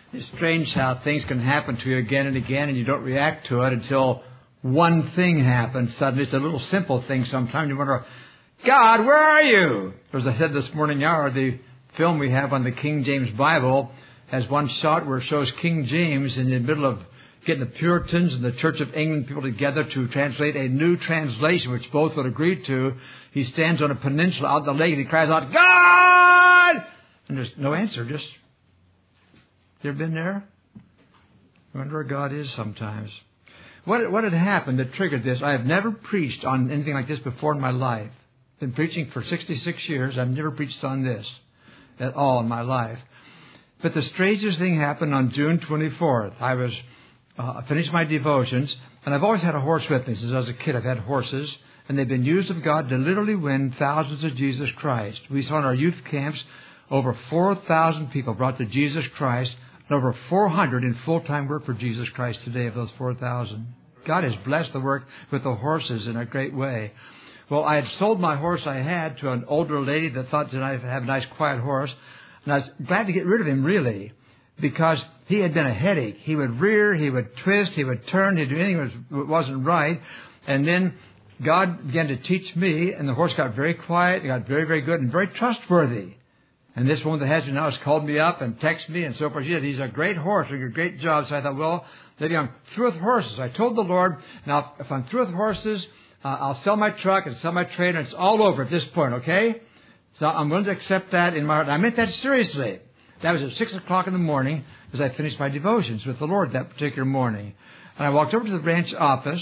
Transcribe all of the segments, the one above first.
It's strange how things can happen to you again and again, and you don't react to it until one thing happens. Suddenly, it's a little simple thing sometimes. You wonder, God, where are you? As I said this morning hour, the film we have on the King James Bible has one shot where it shows King James in the middle of getting the Puritans and the Church of England people together to translate a new translation, which both would agree to. He stands on a peninsula out in the lake and he cries out, God! And there's no answer, just... You ever been there? I wonder where God is sometimes. What had happened that triggered this? I have never preached on anything like this before in my life. I've been preaching for 66 years. I've never preached on this at all in my life. But the strangest thing happened on June 24th. I finished my devotions, and I've always had a horse with me. Since I was a kid, I've had horses, and they've been used of God to literally win thousands to Jesus Christ. We saw in our youth camps over 4,000 people brought to Jesus Christ, and over 400 in full-time work for Jesus Christ today of those 4,000. God has blessed the work with the horses in a great way. Well, I had sold my horse I had to an older lady that thought that I'd have a nice, quiet horse. And I was glad to get rid of him, really, because he had been a headache. He would rear, he would twist, he would turn, he'd do anything that wasn't right. And then God began to teach me, and the horse got very quiet, he got very, very good, and very trustworthy. And this woman that has me now has called me up and texted me and so forth. She said, he's a great horse, doing a great job. So I thought, well, maybe I'm through with horses. I told the Lord, now, if I'm through with horses, I'll sell my truck and sell my trailer, and it's all over at this point, okay? So I'm willing to accept that in my heart. And I meant that seriously. That was at 6 o'clock in the morning as I finished my devotions with the Lord that particular morning. And I walked over to the ranch office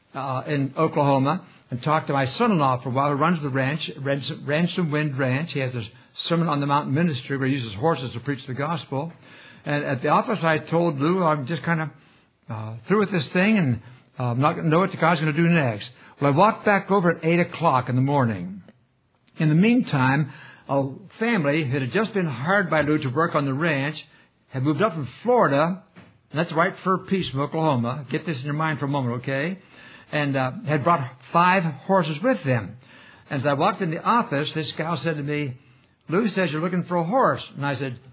in Oklahoma and talked to my son-in-law for a while, who runs the ranch, Ransom Wind Ranch. He has a Sermon on the Mountain ministry where he uses horses to preach the gospel. And at the office, I told Lou, I'm just kind of through with this thing, and I'm not going to know what God's going to do next. Well, I walked back over at 8 o'clock in the morning. In the meantime, a family that had just been hired by Lou to work on the ranch had moved up from Florida, and that's right for peace from Oklahoma. Get this in your mind for a moment, okay? And had brought 5 horses with them. And as I walked in the office, this gal said to me, Lou says you're looking for a horse. And I said,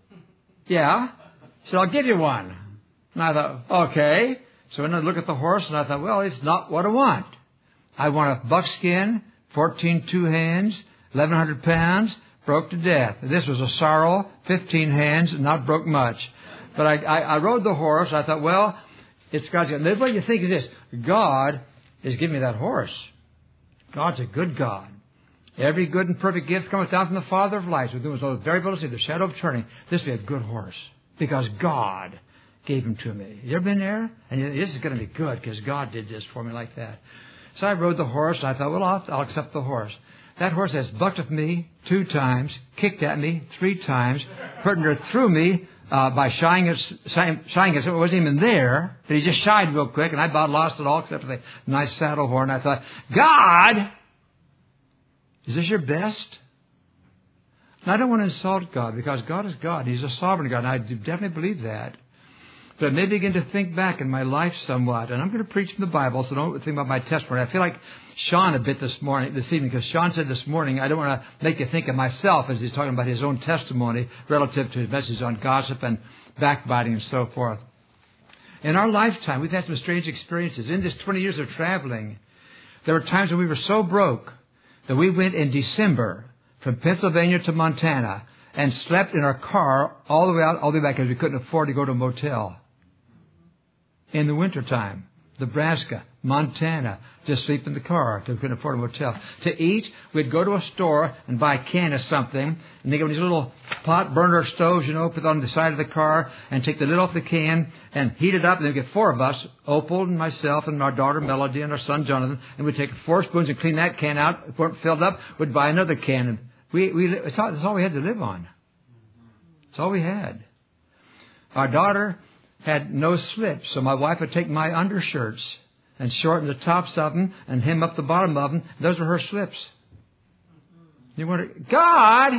yeah. She said, I'll give you one. And I thought, okay. So when I looked at the horse, and I thought, well, it's not what I want. I want a buckskin, 14 two-hands, 1,100 pounds, broke to death. This was a sorrel, 15 hands, not broke much. But I rode the horse. I thought, well, it's God's. What you think is this: God is giving me that horse. God's a good God. Every good and perfect gift cometh down from the Father of lights, with whom is no variability, the shadow of turning. This will be a good horse, because God gave him to me. You ever been there? And this is going to be good, because God did this for me like that. So I rode the horse. I thought, well, I'll accept the horse. That horse has bucked with me 2 times, kicked at me 3 times, partner threw me by shying as it wasn't even there. But he just shied real quick, and I about lost it all except for the nice saddle horn. I thought, God, is this your best? And I don't want to insult God, because God is God. He's a sovereign God, and I definitely believe that. But I may begin to think back in my life somewhat. And I'm going to preach from the Bible, so don't think about my testimony. I feel like Sean a bit this evening, because Sean said this morning, I don't want to make you think of myself as he's talking about his own testimony relative to his message on gossip and backbiting and so forth. In our lifetime, we've had some strange experiences. In this 20 years of traveling, there were times when we were so broke that we went in December from Pennsylvania to Montana and slept in our car all the way out, all the way back, because we couldn't afford to go to a motel. In the wintertime, Nebraska, Montana, just sleep in the car because we couldn't afford a motel. To eat, we'd go to a store and buy a can of something, and they give these little pot burner stoves, put it on the side of the car, and take the lid off the can and heat it up, and they'd get 4 of us, Opal and myself and our daughter Melody and our son Jonathan, and we'd take 4 spoons and clean that can out. If it weren't filled up, we'd buy another can, and that's all we had to live on. That's all we had. Our daughter had no slips, so my wife would take my undershirts and shorten the tops of them and hem up the bottom of them. Those were her slips. You wonder, God,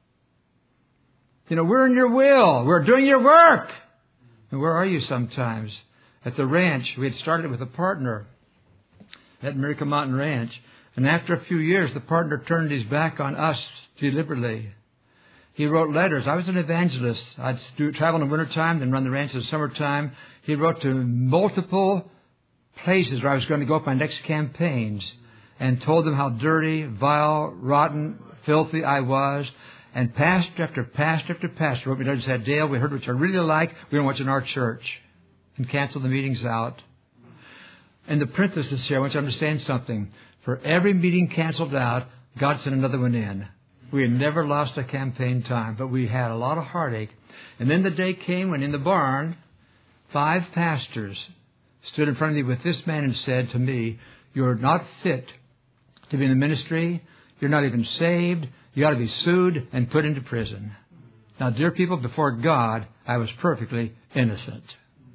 we're in your will. We're doing your work. And where are you sometimes? At the ranch, we had started with a partner at Miracle Mountain Ranch. And after a few years, the partner turned his back on us deliberately. He wrote letters. I was an evangelist. I'd travel in the wintertime, then run the ranch in the summertime. He wrote to multiple places where I was going to go up my next campaigns and told them how dirty, vile, rotten, filthy I was. And pastor after pastor after pastor wrote me letters and said, Dale, we heard what you really like. We don't want you in our church. And canceled the meetings out. And the parenthesis here, I want you to understand something. For every meeting canceled out, God sent another one in. We had never lost a campaign time, but we had a lot of heartache. And then the day came when in the barn, 5 pastors stood in front of me with this man and said to me, you're not fit to be in the ministry. You're not even saved. You ought to be sued and put into prison. Now, dear people, before God, I was perfectly innocent.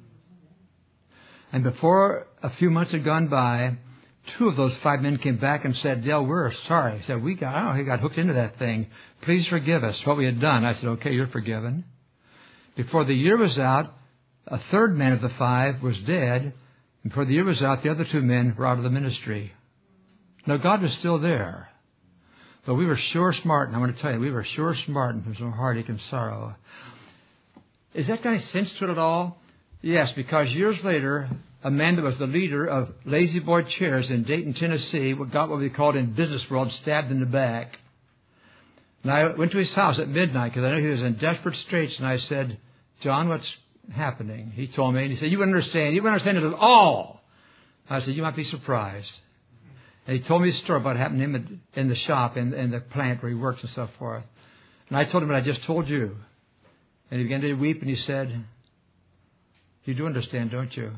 And before a few months had gone by, 2 of those 5 men came back and said, Dale, we're sorry. He said, he got hooked into that thing. Please forgive us what we had done. I said, okay, you're forgiven. Before the year was out, a 3rd man of the 5 was dead. And before the year was out, the other 2 men were out of the ministry. Now, God was still there. But we were sure smart, and I want to tell you, we were sure smart and from some heartache and sorrow. Is that got any sense to it at all? Yes, because years later, a man that was the leader of Lazy Boy Chairs in Dayton, Tennessee, got what we called in business world stabbed in the back. And I went to his house at midnight because I knew he was in desperate straits. And I said, John, what's happening? He told me, and he said, you wouldn't understand it at all. I said, you might be surprised. And he told me a story about what happened to him in the shop, in the plant where he works and so forth. And I told him what I just told you. And he began to weep and he said, you do understand, don't you?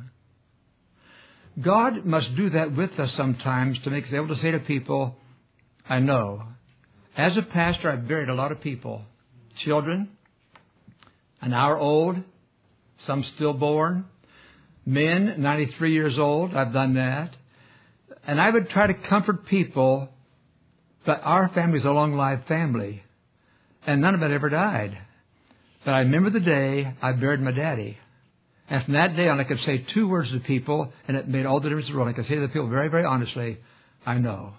God must do that with us sometimes to make us able to say to people, I know. As a pastor, I've buried a lot of people. Children, an hour old, some stillborn. Men, 93 years old, I've done that. And I would try to comfort people, but our family's a long-lived family. And none of it ever died. But I remember the day I buried my daddy. And from that day on, I could say 2 words to people, and it made all the difference in the world. I could say to the people very, very honestly, I know.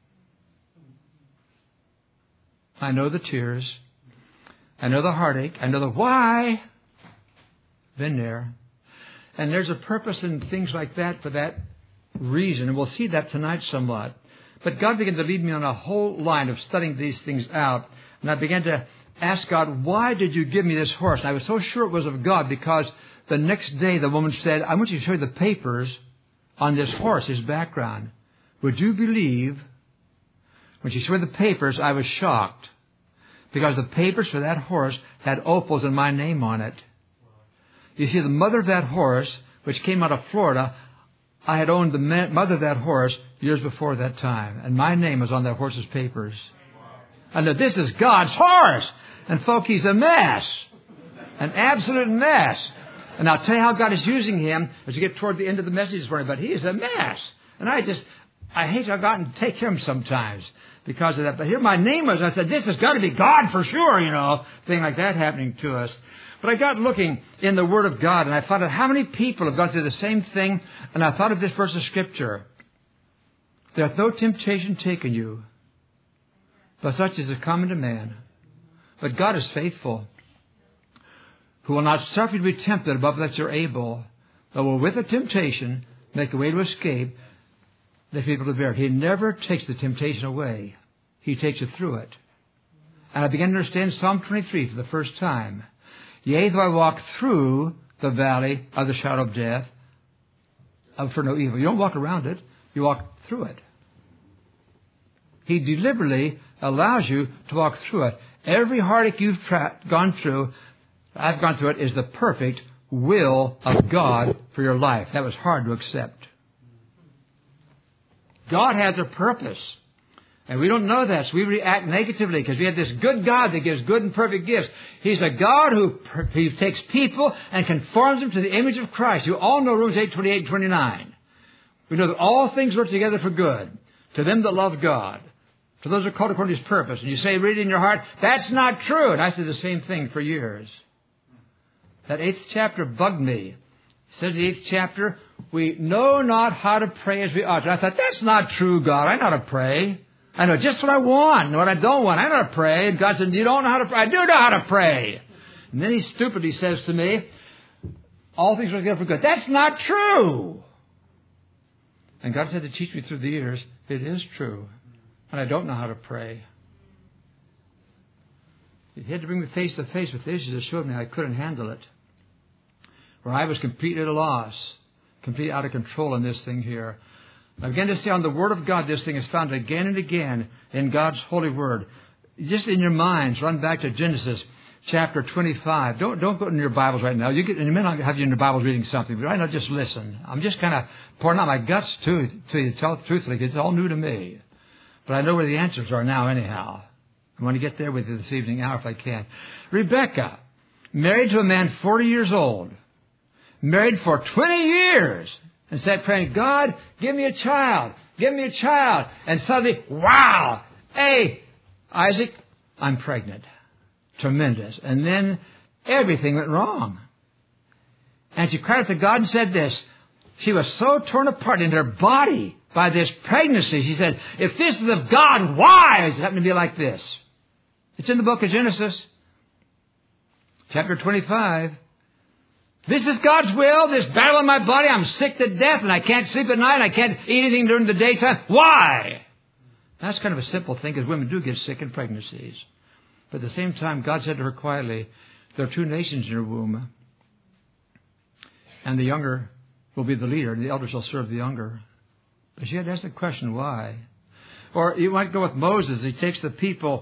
I know the tears. I know the heartache. I know the why. Been there. And there's a purpose in things like that for that reason. And we'll see that tonight somewhat. But God began to lead me on a whole line of studying these things out. And I began to ask God, why did you give me this horse? And I was so sure it was of God because the next day, the woman said, I want you to show you the papers on this horse, his background. Would you believe, when she showed the papers, I was shocked. Because the papers for that horse had opals and my name on it. You see, the mother of that horse, which came out of Florida, I had owned the mother of that horse years before that time. And my name was on that horse's papers. And that this is God's horse. And folk, he's a mess. An absolute mess. And I'll tell you how God is using him as we get toward the end of the message this morning. But he is a mess. And I hate how God can take him sometimes because of that. But here my name was. I said, this has got to be God for sure, thing like that happening to us. But I got looking in the Word of God, and I found out how many people have gone through the same thing. And I thought of this verse of Scripture. There hath no temptation taken you, but such as is common to man. But God is faithful, who will not suffer you to be tempted above that you're able, but will with the temptation make a way to escape, that people to bear it. He never takes the temptation away. He takes it through it. And I began to understand Psalm 23 for the first time. Yea, though I walk through the valley of the shadow of death, I'll fear no evil. You don't walk around it. You walk through it. He deliberately allows you to walk through it. Every heartache you've gone through, I've gone through it, is the perfect will of God for your life. That was hard to accept. God has a purpose. And we don't know that, so we react negatively because we have this good God that gives good and perfect gifts. He's a God who takes people and conforms them to the image of Christ. You all know Romans 8:28 and 29. We know that all things work together for good to them that love God, to those who are called according to His purpose. And you say, read it in your heart, that's not true. And I said the same thing for years. That 8th chapter bugged me. It says in the 8th chapter, we know not how to pray as we ought. And I thought, that's not true, God. I know how to pray. I know just what I want and what I don't want. I know how to pray. And God said, you don't know how to pray. I do know how to pray. And then he stupidly says to me, all things are together for good. That's not true. And God said to teach me through the years, it is true. And I don't know how to pray. He had to bring me face to face with issues that showed me I couldn't handle it. Where I was completely at a loss, completely out of control in this thing here. I began to see on the Word of God, this thing is found again and again in God's holy Word. Just in your minds, run back to Genesis chapter 25. Don't go in your Bibles right now. You may not have you in your Bibles reading something, but right now just listen. I'm just kind of pouring out my guts to you, tell it truthfully, because it's all new to me. But I know where the answers are now anyhow. I want to get there with you this evening hour if I can. Rebecca, married to a man 40 years old, married for 20 years, and sat praying, God, give me a child, give me a child. And suddenly, wow, hey, Isaac, I'm pregnant. Tremendous. And then everything went wrong. And she cried out to God and said this. She was so torn apart in her body by this pregnancy. She said, if this is of God, why does it happen to be like this? It's in the book of Genesis, chapter 25. This is God's will, this battle in my body. I'm sick to death and I can't sleep at night. And I can't eat anything during the daytime. Why? That's kind of a simple thing because women do get sick in pregnancies. But at the same time, God said to her quietly, there are two nations in your womb. And the younger will be the leader and the elder shall serve the younger. But she had to ask the question, why? Or you might go with Moses. He takes the people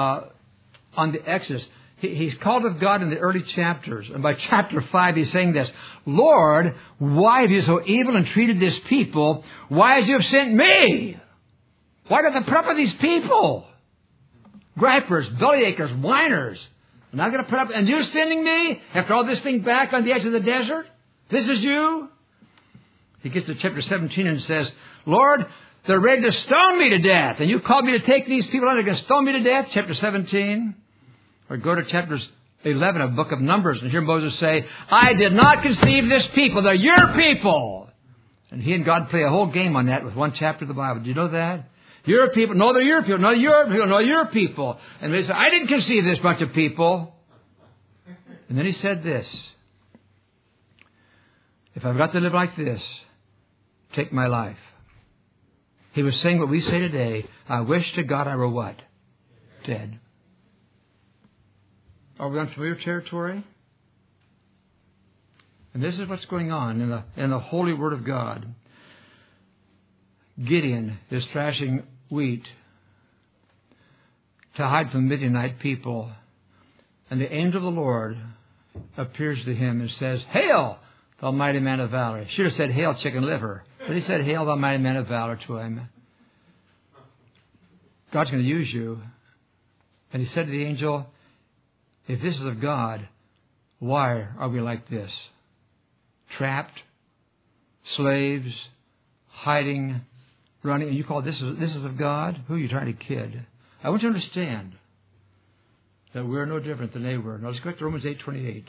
on the Exodus. He's called of God in the early chapters. And by chapter 5, he's saying this, Lord, why have you so evil and treated this people? Why has you have sent me? Why do they put up with these people? Gripers, bellyachers, whiners. I'm not going to put up, and you're sending me after all this thing back on the edge of the desert? This is you? He gets to chapter 17 and says, Lord, they're ready to stone me to death. And you called me to take these people out. They're going to stone me to death. Chapter 17. Or go to chapters 11 of the book of Numbers and hear Moses say, I did not conceive this people. They're your people. And he and God play a whole game on that with one chapter of the Bible. Do you know that? Your people. No, they're your people. No, your people. No, your people. And they said, I didn't conceive this bunch of people. And then he said this. If I've got to live like this, take my life. He was saying what we say today. I wish to God I were what? Dead. Are we on familiar territory? And this is what's going on in the holy Word of God. Gideon is thrashing wheat to hide from Midianite people. And the angel of the Lord appears to him and says, Hail, thou mighty man of valor. He should have said, Hail, chicken liver. But he said, Hail, thou mighty man of valor to him. God's going to use you. And he said to the angel, if this is of God, why are we like this? Trapped, slaves, hiding, running. And you call this is of God? Who are you trying to kid? I want you to understand that we're no different than they were. Now let's go back to Romans 8:28.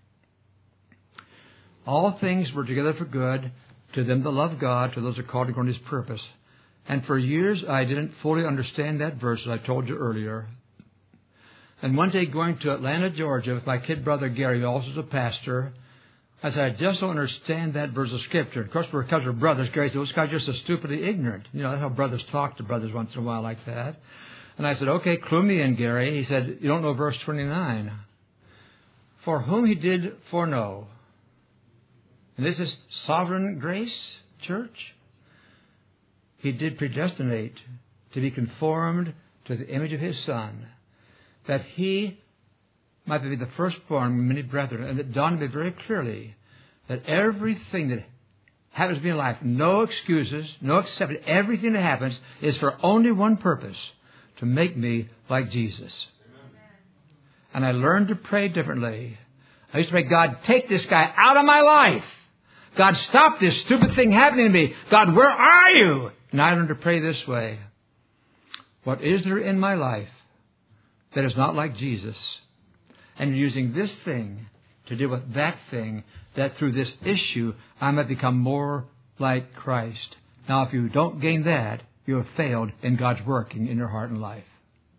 All things were together for good to them that love God, to those who are called according to His purpose. And for years I didn't fully understand that verse, as I told you earlier. And one day going to Atlanta, Georgia with my kid brother Gary, who also is a pastor, I said, I just don't understand that verse of Scripture. Of course, because we're brothers, Gary said, those guys are just so stupidly ignorant. You know, that's how brothers talk to brothers once in a while like that. And I said, okay, clue me in, Gary. He said, you don't know verse 29. For whom He did foreknow. And this is sovereign grace, church. He did predestinate to be conformed to the image of His Son, that He might be the firstborn of many brethren. And it dawned on me very clearly that everything that happens to me in life, no excuses, no exception, everything that happens is for only one purpose, to make me like Jesus. And I learned to pray differently. I used to pray, God, take this guy out of my life. God, stop this stupid thing happening to me. God, where are you? And I learned to pray this way. What is there in my life that is not like Jesus? And using this thing to deal with that thing, that through this issue I might become more like Christ. Now, if you don't gain that, you have failed in God's working in your heart and life.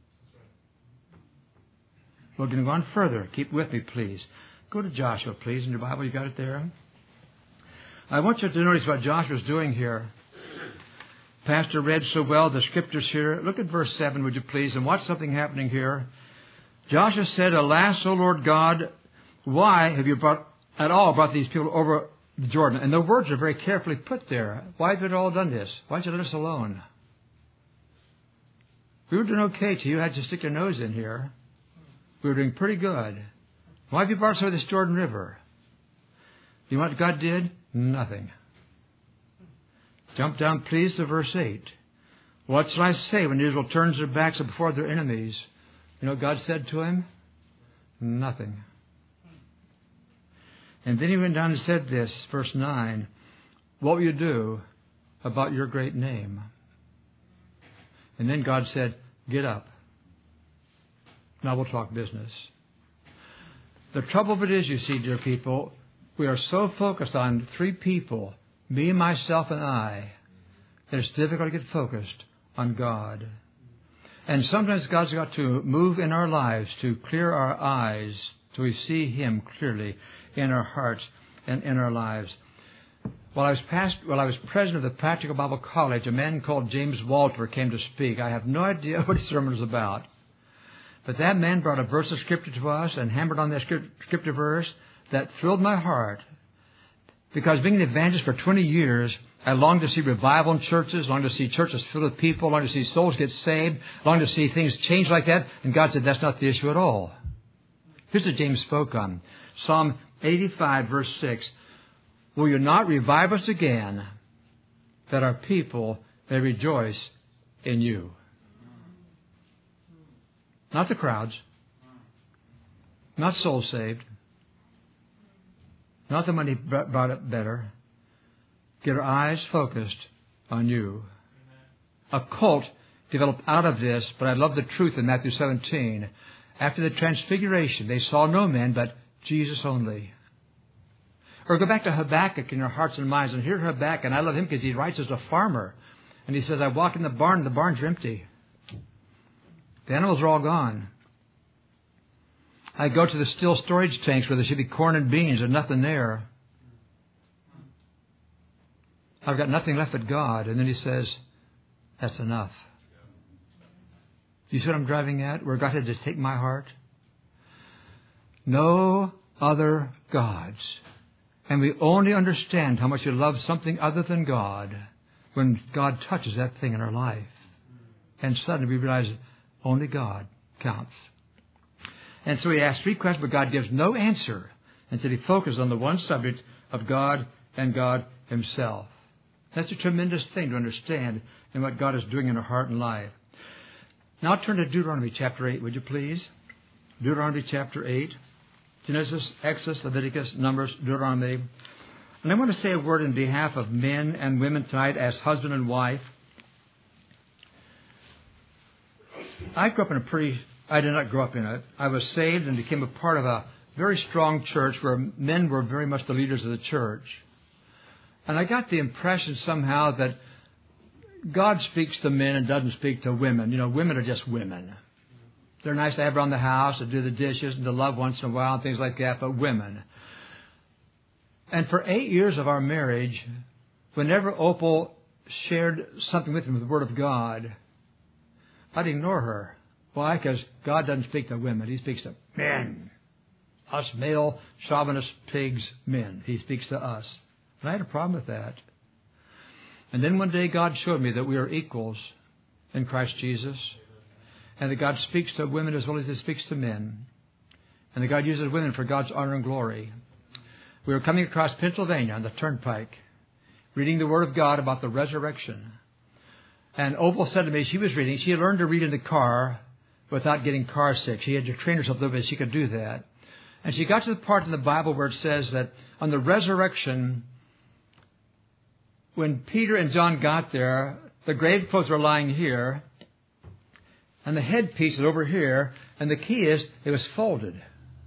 We're going to go on further. Keep with me, please. Go to Joshua, please, in your Bible. You got it there? I want you to notice what Joshua's doing here. Pastor read so well the scriptures here. Look at verse 7, would you please, and watch something happening here. Joshua said, Alas, O Lord God, why have you brought these people over the Jordan? And the words are very carefully put there. Why have you all done this? Why did you let us alone? We were doing okay till you had to stick your nose in here. We were doing pretty good. Why have you brought us over this Jordan River? You know what God did? Nothing. Jump down, please, to verse 8. What shall I say when Israel turns their backs before their enemies? You know what God said to him? Nothing. And then he went down and said this, verse 9. What will you do about your great name? And then God said, get up. Now we'll talk business. The trouble of it is, you see, dear people, we are so focused on three people, me, myself, and I, that it's difficult to get focused on God. And sometimes God's got to move in our lives to clear our eyes so we see Him clearly in our hearts and in our lives. While I was president of the Practical Bible College, a man called James Walter came to speak. I have no idea what his sermon was about. But that man brought a verse of Scripture to us and hammered on that Scripture verse that thrilled my heart. Because being an evangelist for 20 years, I longed to see revival in churches, longed to see churches filled with people, longed to see souls get saved, longed to see things change like that. And God said, that's not the issue at all. Here's what James spoke on. Psalm 85, verse 6. Will you not revive us again, that our people may rejoice in you? Not the crowds. Not souls saved. Not the money brought it better. Get our eyes focused on you. A cult developed out of this, but I love the truth in Matthew 17. After the transfiguration, they saw no man but Jesus only. Or go back to Habakkuk in your hearts and minds and hear Habakkuk. And I love him because he writes as a farmer. And he says, I walk in the barn, the barns are empty. The animals are all gone. I go to the still storage tanks where there should be corn and beans. There's nothing there. I've got nothing left but God. And then he says, that's enough. You see what I'm driving at? Where God had to take my heart? No other gods. And we only understand how much we love something other than God when God touches that thing in our life. And suddenly we realize only God counts. And so he asked three questions, but God gives no answer until he focuses on the one subject of God and God Himself. That's a tremendous thing to understand in what God is doing in our heart and life. Now turn to Deuteronomy chapter 8, would you please? Deuteronomy chapter 8. Genesis, Exodus, Leviticus, Numbers, Deuteronomy. And I want to say a word in behalf of men and women tonight as husband and wife. I did not grow up in it. I was saved and became a part of a very strong church where men were very much the leaders of the church. And I got the impression somehow that God speaks to men and doesn't speak to women. You know, women are just women. They're nice to have around the house, to do the dishes, and to love once in a while, and things like that, but women. And for 8 years of our marriage, whenever Opal shared something with me with the Word of God, I'd ignore her. Why? Because God doesn't speak to women. He speaks to men. Us male, chauvinist pigs, men. He speaks to us. And I had a problem with that. And then one day God showed me that we are equals in Christ Jesus. And that God speaks to women as well as He speaks to men. And that God uses women for God's honor and glory. We were coming across Pennsylvania on the turnpike, reading the Word of God about the resurrection. And Opal said to me, she was reading. She had learned to read in the car without getting car sick. She had to train herself a little bit. She could do that. And she got to the part in the Bible where it says that on the resurrection, when Peter and John got there, the grave clothes were lying here, and the headpiece is over here, and the key is it was folded.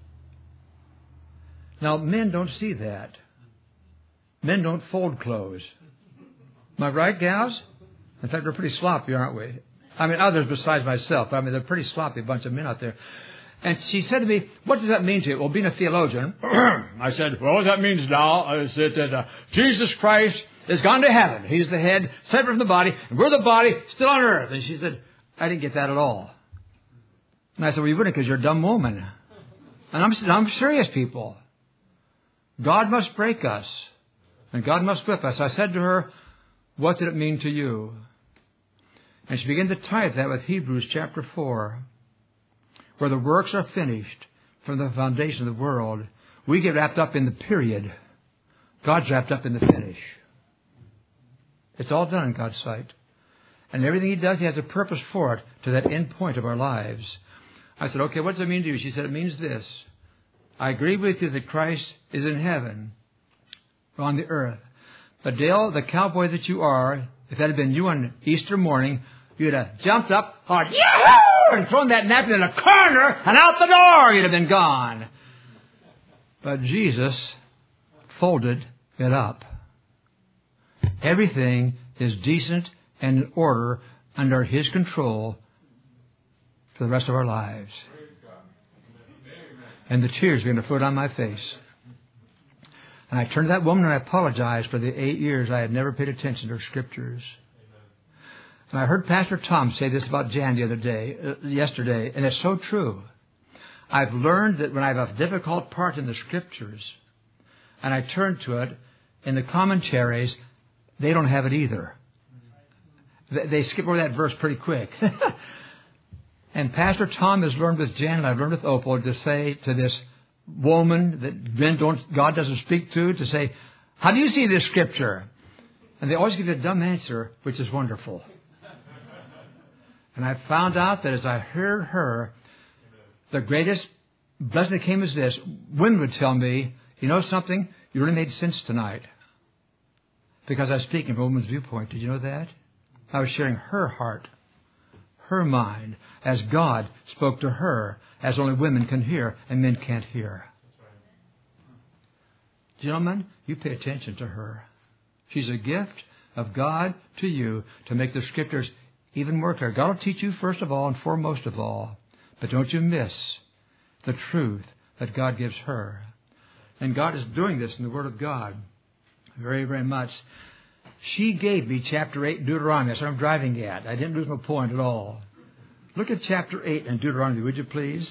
Now, men don't see that. Men don't fold clothes. Am I right, gals? In fact, we're pretty sloppy, aren't we? I mean, others besides myself. I mean, they're a pretty sloppy bunch of men out there. And she said to me, what does that mean to you? Well, being a theologian, I said, well, what that means now is that Jesus Christ has gone to heaven. He's the head, separate from the body, and we're the body, still on earth. And she said, I didn't get that at all. And I said, well, you wouldn't because you're a dumb woman. And I'm serious, people. God must break us, and God must whip us. I said to her, what did it mean to you? And she began to tie that with Hebrews chapter 4. Where the works are finished from the foundation of the world. We get wrapped up in the period. God's wrapped up in the finish. It's all done in God's sight. And everything He does, He has a purpose for it to that end point of our lives. I said, okay, what does it mean to you? She said, it means this. I agree with you that Christ is in heaven, on the earth. But Dale, the cowboy that you are, if that had been you on Easter morning, you'd have jumped up, hard, yahoo! And thrown that napkin in a corner, and out the door you'd have been gone. But Jesus folded it up. Everything is decent and in order under His control for the rest of our lives. And the tears began to flow down my face. And I turned to that woman and I apologized for the 8 years I had never paid attention to her scriptures. And I heard Pastor Tom say this about Jan yesterday, and it's so true. I've learned that when I have a difficult part in the Scriptures, and I turn to it, in the commentaries, they don't have it either. They skip over that verse pretty quick. And Pastor Tom has learned with Jan, and I've learned with Opal, to say to this woman that God doesn't speak to say, how do you see this Scripture? And they always give you a dumb answer, which is wonderful. And I found out that as I heard her, the greatest blessing that came is this. Women would tell me, you know something? You really made sense tonight. Because I was speaking from a woman's viewpoint. Did you know that? I was sharing her heart, her mind, as God spoke to her, as only women can hear and men can't hear. Gentlemen, you pay attention to her. She's a gift of God to you to make the Scriptures even more clear. God will teach you first of all and foremost of all. But don't you miss the truth that God gives her. And God is doing this in the Word of God very, very much. She gave me chapter 8 in Deuteronomy. That's what I'm driving at. I didn't lose my point at all. Look at chapter 8 in Deuteronomy, would you please?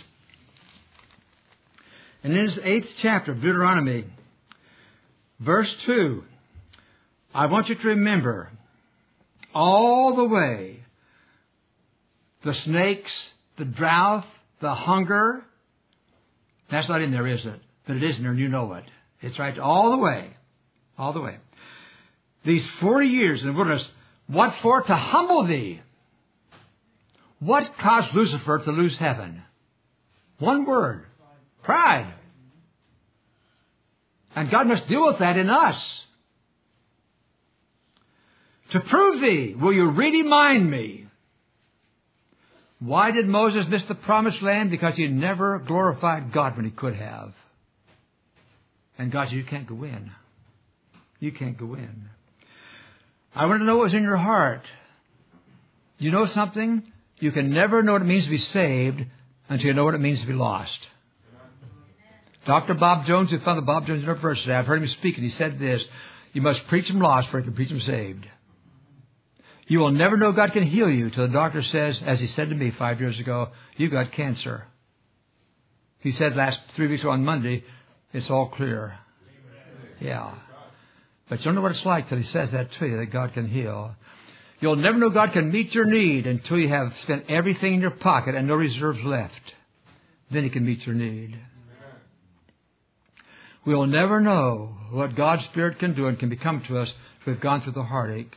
And in this 8th chapter of Deuteronomy, verse 2, I want you to remember all the way the snakes, the drought, the hunger. That's not in there, is it? But it is in there, and you know it. It's right all the way. All the way. These 40 years in the wilderness, what for? To humble thee. What caused Lucifer to lose heaven? One word. Pride. And God must deal with that in us. To prove thee, will you really mind me? Why did Moses miss the promised land? Because he never glorified God when he could have. And God said, you can't go in. You can't go in. I want to know what was in your heart. You know something? You can never know what it means to be saved until you know what it means to be lost. Dr. Bob Jones, who founded Bob Jones University, I've heard him speak, and he said this, you must preach them lost before you can preach them saved. You will never know God can heal you till the doctor says, as he said to me 5 years ago, you've got cancer. He said 3 weeks ago on Monday, it's all clear. Yeah. But you don't know what it's like till he says that to you, that God can heal. You'll never know God can meet your need until you have spent everything in your pocket and no reserves left. Then He can meet your need. We will never know what God's Spirit can do and can become to us if we've gone through the heartache.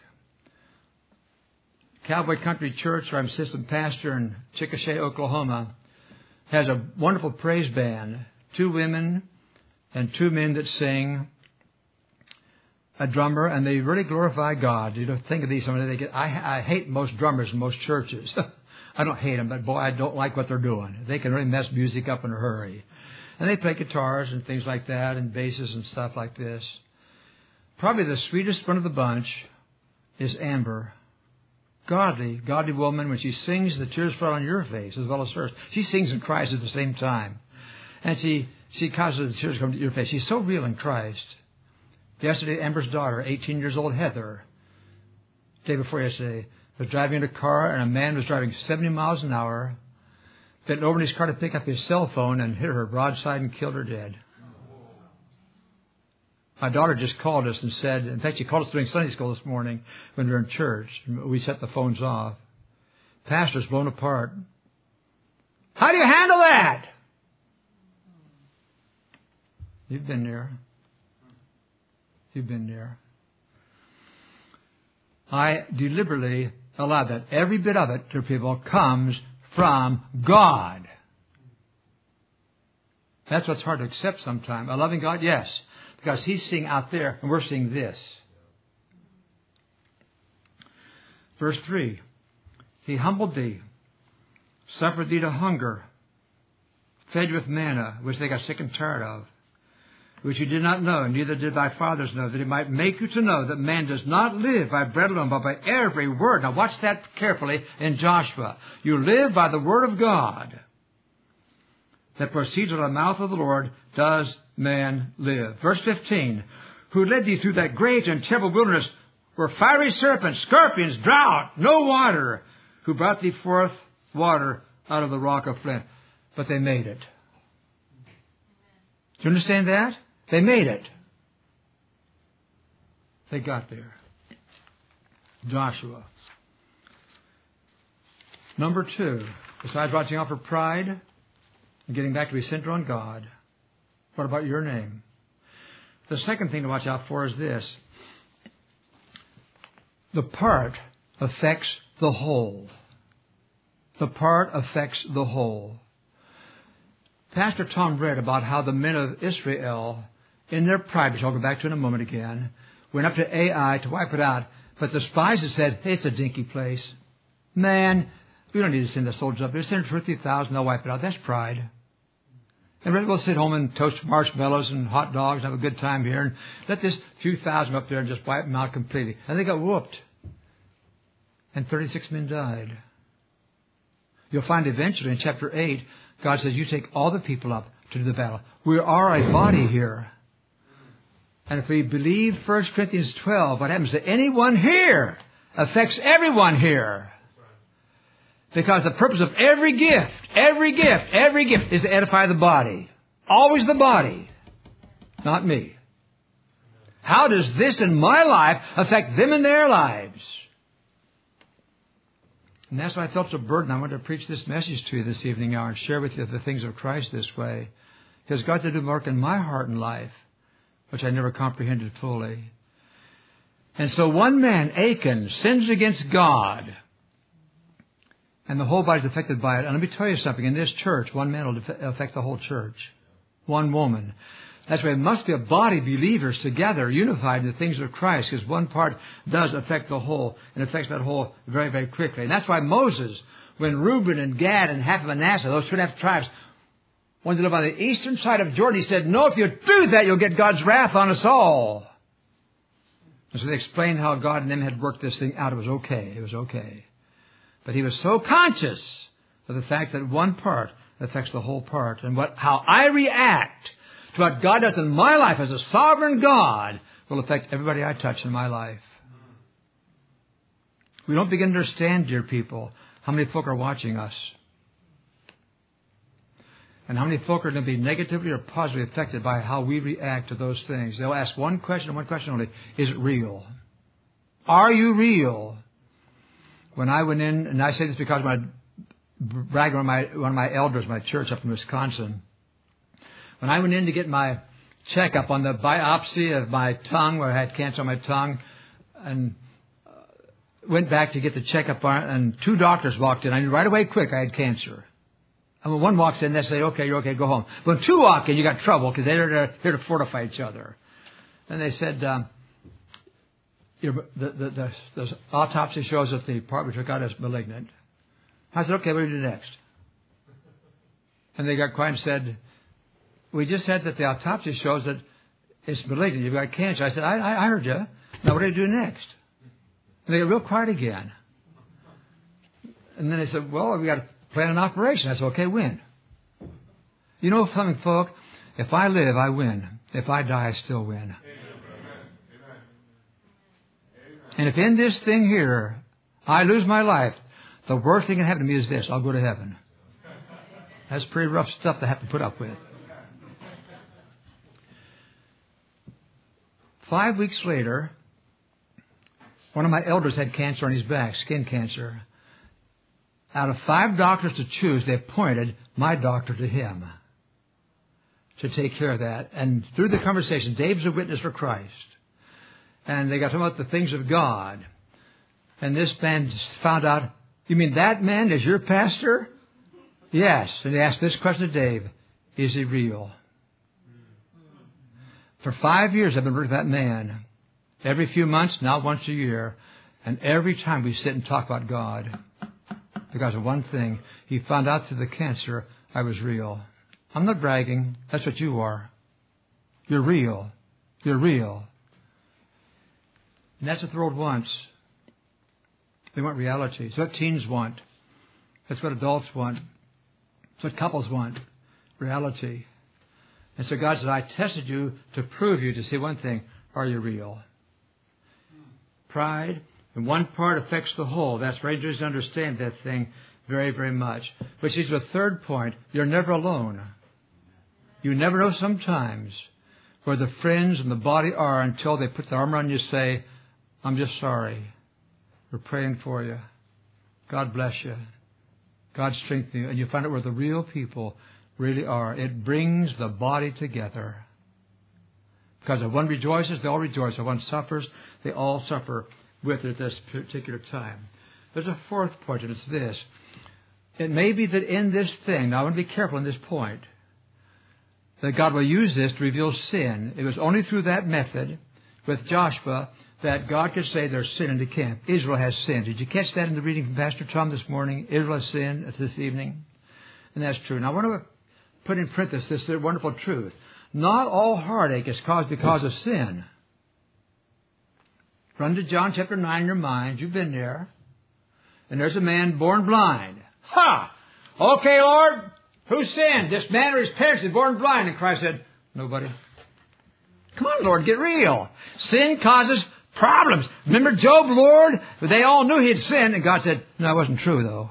Cowboy Country Church, where I'm assistant pastor in Chickasha, Oklahoma, has a wonderful praise band. 2 women and 2 men that sing, a drummer, and they really glorify God. You know, think of these. I hate most drummers in most churches. I don't hate them, but boy, I don't like what they're doing. They can really mess music up in a hurry. And they play guitars and things like that, and basses and stuff like this. Probably the sweetest one of the bunch is Amber. godly woman, when she sings, the tears fall on your face as well as hers. She sings and cries at the same time. And she causes the tears to come to your face. She's so real in Christ. Yesterday, Amber's daughter, 18 years old, Heather, day before yesterday, was driving in a car, and a man was driving 70 miles an hour, bent over in his car to pick up his cell phone and hit her broadside and killed her dead. My daughter just called us and said, in fact, she called us during Sunday school this morning when we were in church. We set the phones off. Pastor's blown apart. How do you handle that? You've been there. You've been there. I deliberately allow that. Every bit of it, dear people, comes from God. That's what's hard to accept sometimes. A loving God, yes. Because He's seeing out there and we're seeing this. Verse 3. He humbled thee, suffered thee to hunger, fed you with manna, which they got sick and tired of, which you did not know, neither did thy fathers know, that He might make you to know that man does not live by bread alone, but by every word. Now watch that carefully in Joshua. You live by the word of God that proceeds out of the mouth of the Lord does man live. Verse 15. Who led thee through that great and terrible wilderness where fiery serpents, scorpions, drought, no water, who brought thee forth water out of the rock of flint. But they made it. Do you understand that? They made it. They got there. Joshua. Number 2. Besides watching out for pride and getting back to be centered on God, what about your name? The second thing to watch out for is this. The part affects the whole. The part affects the whole. Pastor Tom read about how the men of Israel, in their pride, which I'll go back to in a moment again, went up to Ai to wipe it out. But the spies had said, hey, it's a dinky place. Man, we don't need to send the soldiers up there. Send 50,000, they'll wipe it out. That's pride. And we'll sit home and toast marshmallows and hot dogs and have a good time here and let this few thousand up there and just wipe them out completely. And they got whooped. And 36 men died. You'll find eventually in chapter 8, God says, you take all the people up to do the battle. We are a body here. And if we believe 1 Corinthians 12, what happens to anyone here affects everyone here. Because the purpose of every gift is to edify the body. Always the body, not me. How does this in my life affect them in their lives? And that's why I felt a burden. I wanted to preach this message to you this evening hour and share with you the things of Christ this way. Because God did a work in my heart and life, which I never comprehended fully. And so one man, Achan, sins against God. And the whole body is affected by it. And let me tell you something. In this church, one man will affect the whole church. One woman. That's why it must be a body of believers together, unified in the things of Christ, because one part does affect the whole, and affects that whole very, very quickly. And that's why Moses, when Reuben and Gad and half of Manasseh, those 2.5 tribes, wanted to live on the eastern side of Jordan, he said, no, if you do that, you'll get God's wrath on us all. And so they explained how God and them had worked this thing out. It was okay. It was okay. But he was so conscious of the fact that one part affects the whole part. And how I react to what God does in my life as a sovereign God will affect everybody I touch in my life. We don't begin to understand, dear people, how many folk are watching us. And how many folk are going to be negatively or positively affected by how we react to those things. They'll ask one question and one question only. Is it real? Are you real? When I went in, and I say this because my bragging on one of my elders, my church up in Wisconsin, when I went in to get my checkup on the biopsy of my tongue, where I had cancer on my tongue, and went back to get the checkup on it, and 2 doctors walked in. I knew right away quick I had cancer. And when one walks in, they say, okay, you're okay, go home. When 2 walk in, you got trouble because they're here to fortify each other. And they said, the autopsy shows that the part we took out is malignant. I said, okay, what do we do next? And they got quiet and said, we just said that the autopsy shows that it's malignant. You've got cancer. I said, I heard you. Now what do you do next? And they got real quiet again. And then they said, well, we got to plan an operation. I said, okay, when? You know something, folk? If I live, I win. If I die, I still win. And if in this thing here, I lose my life, the worst thing that can happen to me is this. I'll go to heaven. That's pretty rough stuff to have to put up with. 5 weeks later, one of my elders had cancer on his back, skin cancer. Out of 5 doctors to choose, they appointed my doctor to him to take care of that. And through the conversation, Dave's a witness for Christ. And they got talking about the things of God. And this man found out, you mean that man is your pastor? Yes. And they asked this question to Dave, is he real? For 5 years I've been working with that man. Every few months, now once a year. And every time we sit and talk about God. Because of one thing, he found out through the cancer I was real. I'm not bragging. That's what you are. You're real. You're real. And that's what the world wants. They want reality. It's what teens want. That's what adults want. It's what couples want. Reality. And so God said, I tested you to prove you, to see one thing. Are you real? Pride in one part affects the whole. That's very easy to understand that thing very, very much. Which is the third point. You're never alone. You never know sometimes where the friends and the body are until they put their arm around you and say, I'm just sorry. We're praying for you. God bless you. God strengthen you. And you find out where the real people really are. It brings the body together. Because if one rejoices, they all rejoice. If one suffers, they all suffer with it at this particular time. There's a fourth point, and it's this. It may be that in this thing, now I want to be careful in this point, that God will use this to reveal sin. It was only through that method with Joshua that God could say there's sin in the camp. Israel has sinned. Did you catch that in the reading from Pastor Tom this morning? Israel has sinned this evening. And that's true. Now I want to put in parenthesis this wonderful truth. Not all heartache is caused because of sin. Run to John chapter 9 in your mind. You've been there. And there's a man born blind. Ha! Okay, Lord. Who sinned? This man or his parents is born blind? And Christ said, nobody. Come on, Lord, get real. Sin causes problems. Remember Job, Lord? They all knew he had sinned. And God said, no, that wasn't true, though.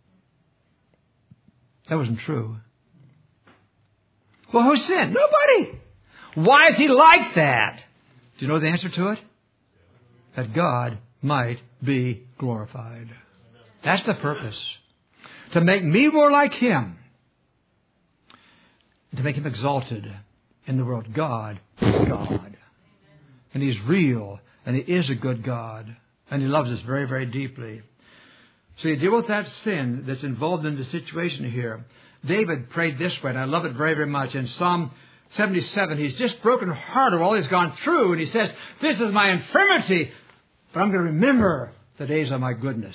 That wasn't true. Well, who sinned? Nobody. Why is he like that? Do you know the answer to it? That God might be glorified. That's the purpose. To make me more like him. To make him exalted in the world. God is God. And he's real. And he is a good God. And he loves us very, very deeply. So you deal with that sin that's involved in the situation here. David prayed this way, and I love it very, very much. In Psalm 77, he's just broken hearted all he's gone through. And he says, this is my infirmity, but I'm going to remember the days of my goodness.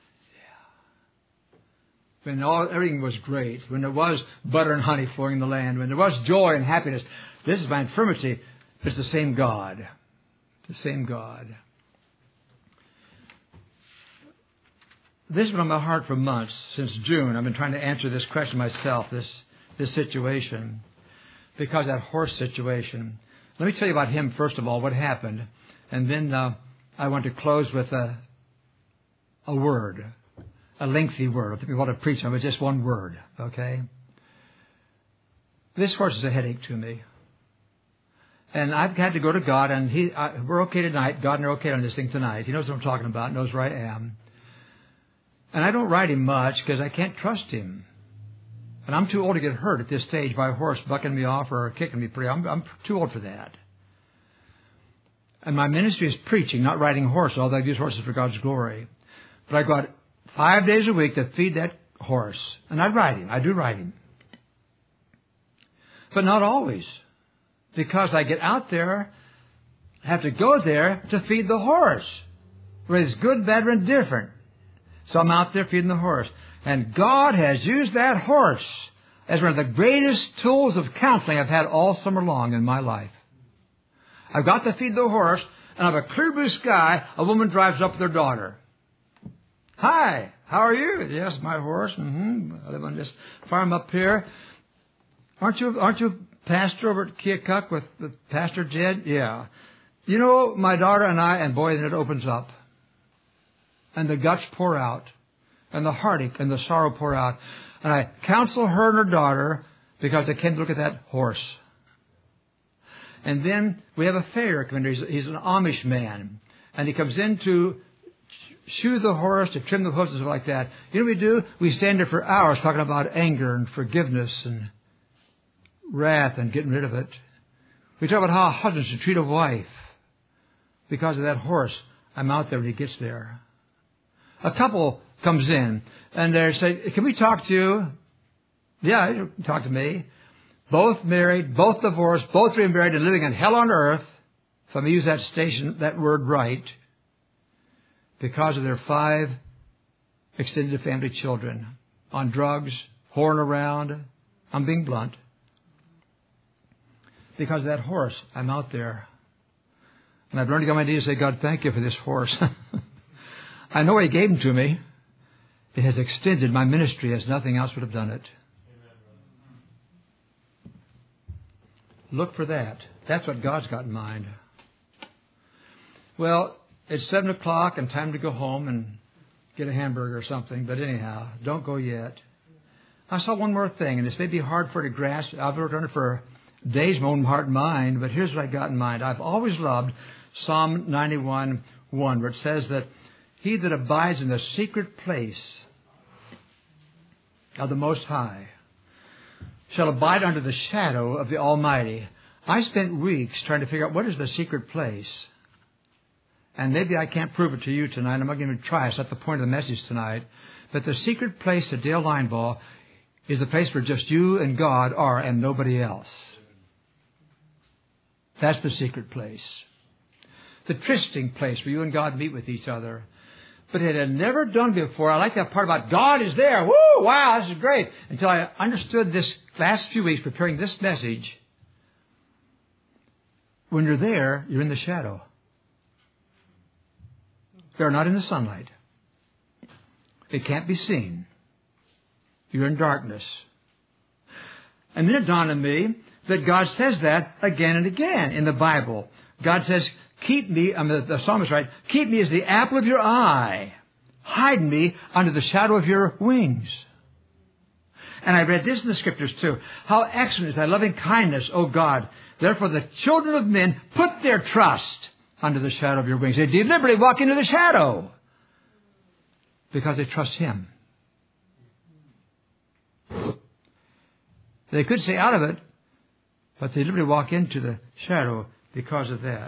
When everything was great, when there was butter and honey flowing in the land, when there was joy and happiness. This is my infirmity. It's the same God. The same God. This has been on my heart for months, since June. I've been trying to answer this question myself, this situation, because that horse situation. Let me tell you about him, first of all, what happened. And then I want to close with a word. A lengthy word. If you want to preach on it, just one word, okay? This horse is a headache to me. And I've had to go to God, and we're okay tonight. God and I are okay on this thing tonight. He knows what I'm talking about, knows where I am. And I don't ride him much because I can't trust him. And I'm too old to get hurt at this stage by a horse bucking me off or kicking me pretty. I'm too old for that. And my ministry is preaching, not riding a horse, although I use horses for God's glory. But I go out 5 days a week to feed that horse. And I ride him. I do ride him. But not always. Because I get out there, I have to go there to feed the horse. Whether it's good, bad, or indifferent. So I'm out there feeding the horse. And God has used that horse as one of the greatest tools of counseling I've had all summer long in my life. I've got to feed the horse, and out of a clear blue sky, a woman drives up with her daughter. Hi, how are you? Yes, my horse. I live on this farm up here. Aren't you pastor over at Keokuk with Pastor Jed? Yeah. You know, my daughter and I, and boy, then it opens up. And the guts pour out. And the heartache and the sorrow pour out. And I counsel her and her daughter because they can't look at that horse. And then we have a farrier coming in. He's an Amish man. And he comes in to shoe the horse, to trim the hoofs and stuff like that. You know what we do? We stand there for hours talking about anger and forgiveness and wrath and getting rid of it. We talk about how a husband should treat a wife. Because of that horse, I'm out there when he gets there. A couple comes in and they say, can we talk to you? Yeah, you can talk to me. Both married, both divorced, both remarried and living in hell on earth. If I may use that word right. Because of their 5 extended family children. On drugs, whoring around. I'm being blunt. Because of that horse, I'm out there. And I've learned to get on my knees and say, God, thank you for this horse. I know He gave him to me. It has extended my ministry as nothing else would have done it. Look for that. That's what God's got in mind. Well, it's 7 o'clock and time to go home and get a hamburger or something. But anyhow, don't go yet. I saw one more thing, and this may be hard for you to grasp. I've worked on it for days, my own heart and mind. But here's what I got in mind. I've always loved Psalm 91:1, where it says that He that abides in the secret place of the Most High shall abide under the shadow of the Almighty. I spent weeks trying to figure out what is the secret place. And maybe I can't prove it to you tonight. I'm not going to try. It's not the point of the message tonight. But the secret place at Dale Linebaugh is the place where just you and God are and nobody else. That's the secret place. The trysting place where you and God meet with each other. But it had never done before. I like that part about God is there. Woo! Wow, this is great. Until I understood this last few weeks preparing this message. When you're there, you're in the shadow. You're not in the sunlight. It can't be seen. You're in darkness. And then it dawned on me that God says that again and again in the Bible. God says, keep me, the psalmist right, keep me as the apple of your eye. Hide me under the shadow of your wings. And I read this in the Scriptures too. How excellent is thy loving kindness, O God. Therefore the children of men put their trust under the shadow of your wings. They deliberately walk into the shadow because they trust Him. They could stay out of it, but they deliberately walk into the shadow because of that.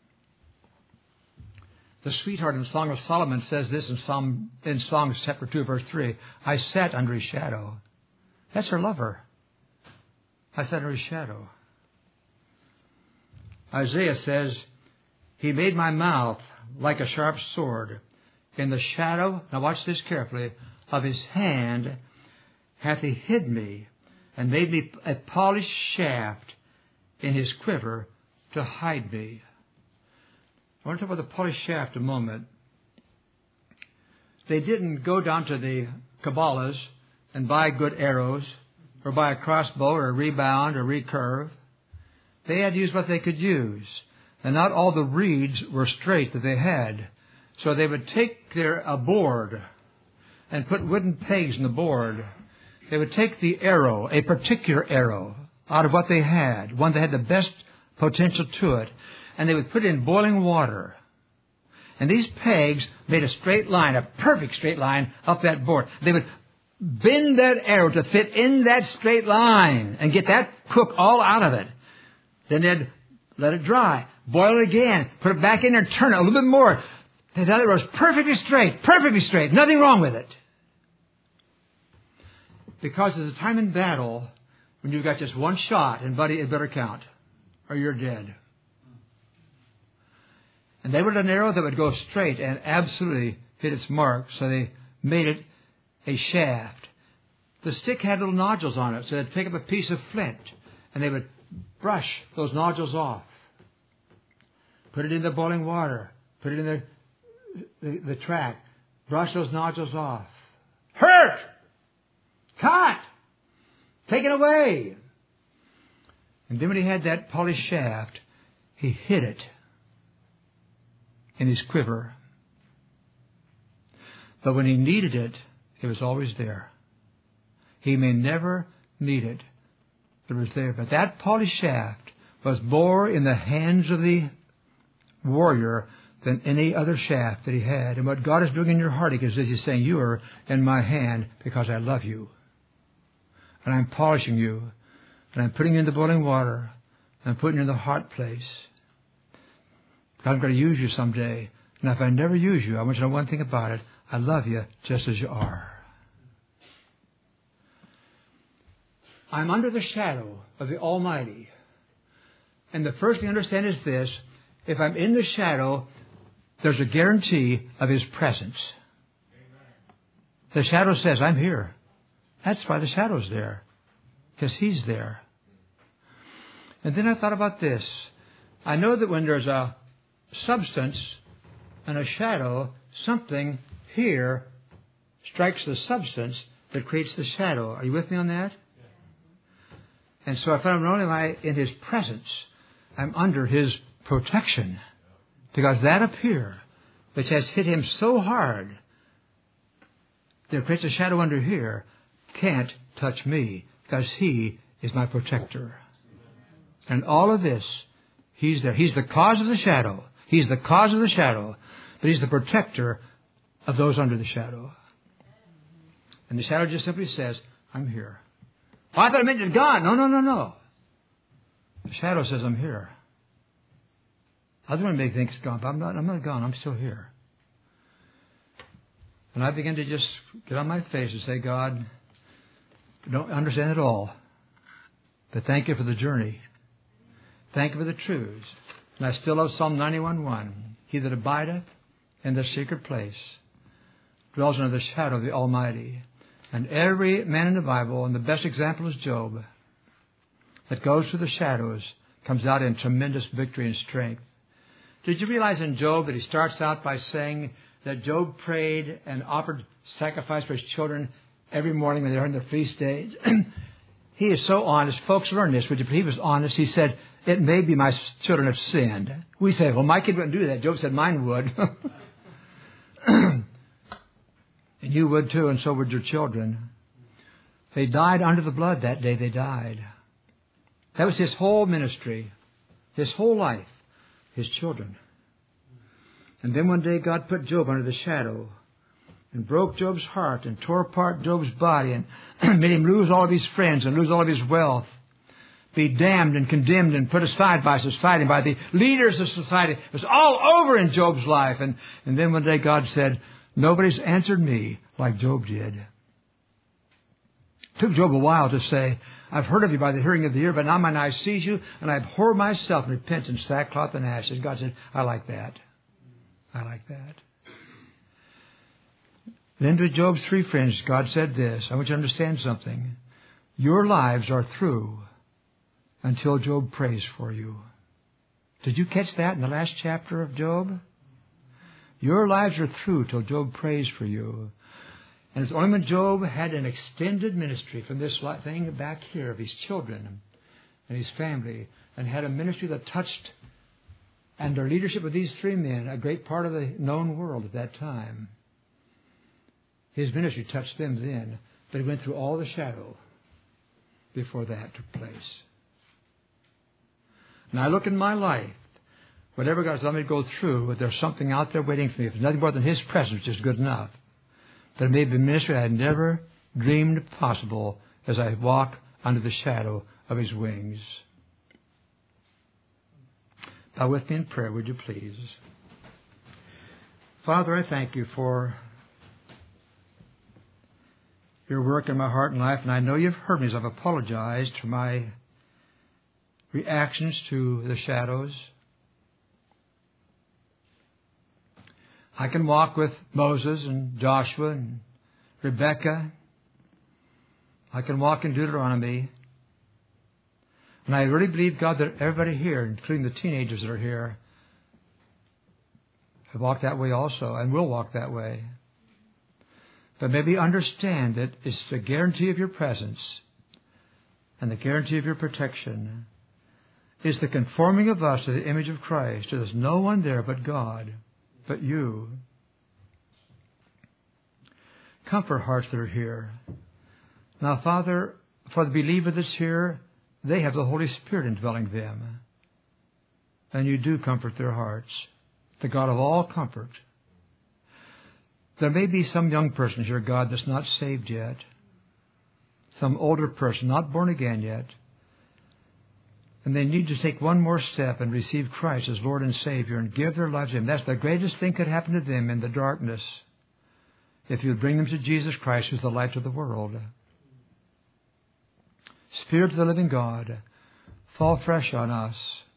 The sweetheart in Song of Solomon says this in Songs chapter 2, verse 3. I sat under His shadow. That's her lover. I sat under His shadow. Isaiah says, He made my mouth like a sharp sword. In the shadow, now watch this carefully, of His hand hath He hid me, and made me a polished shaft in His quiver to hide me. I want to talk about the polished shaft a moment. They didn't go down to the Cabela's and buy good arrows, or buy a crossbow, or a rebound, or recurve. They had to use what they could use. And not all the reeds were straight that they had. So they would take a board and put wooden pegs in the board. They would take the arrow, a particular arrow, out of what they had, one that had the best potential to it, and they would put it in boiling water. And these pegs made a straight line, a perfect straight line up that board. They would bend that arrow to fit in that straight line and get that crook all out of it. Then they'd let it dry, boil it again, put it back in there and turn it a little bit more. That arrow was perfectly straight, nothing wrong with it. Because there's a time in battle when you've got just one shot, and buddy, it better count, or you're dead. And they were an arrow that would go straight and absolutely hit its mark, so they made it a shaft. The stick had little nodules on it, so they'd pick up a piece of flint, and they would brush those nodules off. Put it in the boiling water, put it in the track, Brush those nodules off. Hurt! Cut! Take it away! And then when he had that polished shaft, he hid it in his quiver. But when he needed it, it was always there. He may never need it, but it was there. But that polished shaft was more in the hands of the warrior than any other shaft that he had. And what God is doing in your heart is He's saying, you are in my hand because I love you. And I'm polishing you. And I'm putting you in the boiling water. And I'm putting you in the hot place. I'm going to use you someday. And if I never use you, I want you to know one thing about it. I love you just as you are. I'm under the shadow of the Almighty. And the first thing to understand is this. If I'm in the shadow, there's a guarantee of His presence. The shadow says, I'm here. That's why the shadow's there. Because He's there. And then I thought about this. I know that when there's a substance and a shadow, something here strikes the substance that creates the shadow. Are you with me on that? And so if I'm not only in His presence, I'm under His protection. Because that up here, which has hit Him so hard, that creates a shadow under here, can't touch me. Because He is my protector. And all of this, He's there. He's the cause of the shadow. He's the cause of the shadow. But He's the protector of those under the shadow. And the shadow just simply says, I'm here. Oh, I thought it meant you're gone. No. The shadow says, I'm here. Other one may think it's gone, but I'm not gone. I'm still here. And I begin to just get on my face and say, God, I don't understand it all. But thank you for the journey. Thank you for the truths. And I still love Psalm 91:1. He that abideth in the secret place dwells under the shadow of the Almighty. And every man in the Bible, and the best example is Job, that goes through the shadows, comes out in tremendous victory and strength. Did you realize in Job that he starts out by saying that Job prayed and offered sacrifice for his children every morning when they were in their feast days? He is so honest. Folks, learn this. Would you? He was honest. He said, it may be my children have sinned. We say, well, my kid wouldn't do that. Job said, mine would. And you would too, and so would your children. They died under the blood that day they died. That was his whole ministry, his whole life, his children. And then one day God put Job under the shadow and broke Job's heart and tore apart Job's body and made him lose all of his friends and lose all of his wealth, be damned and condemned and put aside by society, by the leaders of society. It was all over in Job's life. And then one day God said, nobody's answered me like Job did. It took Job a while to say, I've heard of you by the hearing of the ear, but now mine eye sees you, and I abhor myself and repent in sackcloth and ashes. God said, I like that. I like that. Then to Job's three friends, God said this. I want you to understand something. Your lives are through until Job prays for you. Did you catch that in the last chapter of Job? Your lives are through till Job prays for you. And it's only when Job had an extended ministry from this thing back here of his children and his family, and had a ministry that touched, and their leadership of these three men, a great part of the known world at that time. His ministry touched them then, but he went through all the shadow before that took place. And I look in my life, whatever God's let me go through, but there's something out there waiting for me. If it's nothing more than His presence, which is good enough. That it may be a ministry I had never dreamed possible as I walk under the shadow of His wings. Bow with me in prayer, would you please? Father, I thank you for your work in my heart and life, and I know you've heard me as I've apologized for my reactions to the shadows. I can walk with Moses and Joshua and Rebecca. I can walk in Deuteronomy. And I really believe, God, that everybody here, including the teenagers that are here, have walked that way also and will walk that way. but maybe understand that it's the guarantee of your presence and the guarantee of your protection. It's the conforming of us to the image of Christ. There's no one there but God, but you. Comfort hearts that are here. Now, Father, for the believer that's here, they have the Holy Spirit indwelling them. And you do comfort their hearts, the God of all comfort. There may be some young person here, God, that's not saved yet. Some older person, not born again yet. And they need to take one more step and receive Christ as Lord and Savior and give their lives to Him. That's the greatest thing could happen to them in the darkness, if you would bring them to Jesus Christ, who's the light of the world. Spirit of the living God, fall fresh on us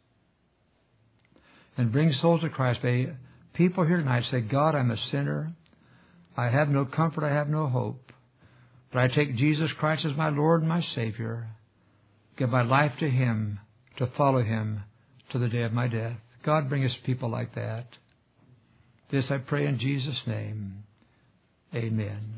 and bring souls to Christ. May people here tonight say, God, I'm a sinner. I have no comfort. I have no hope. But I take Jesus Christ as my Lord and my Savior. Give my life to Him, to follow Him to the day of my death. God, bring us people like that. This I pray in Jesus' name. Amen.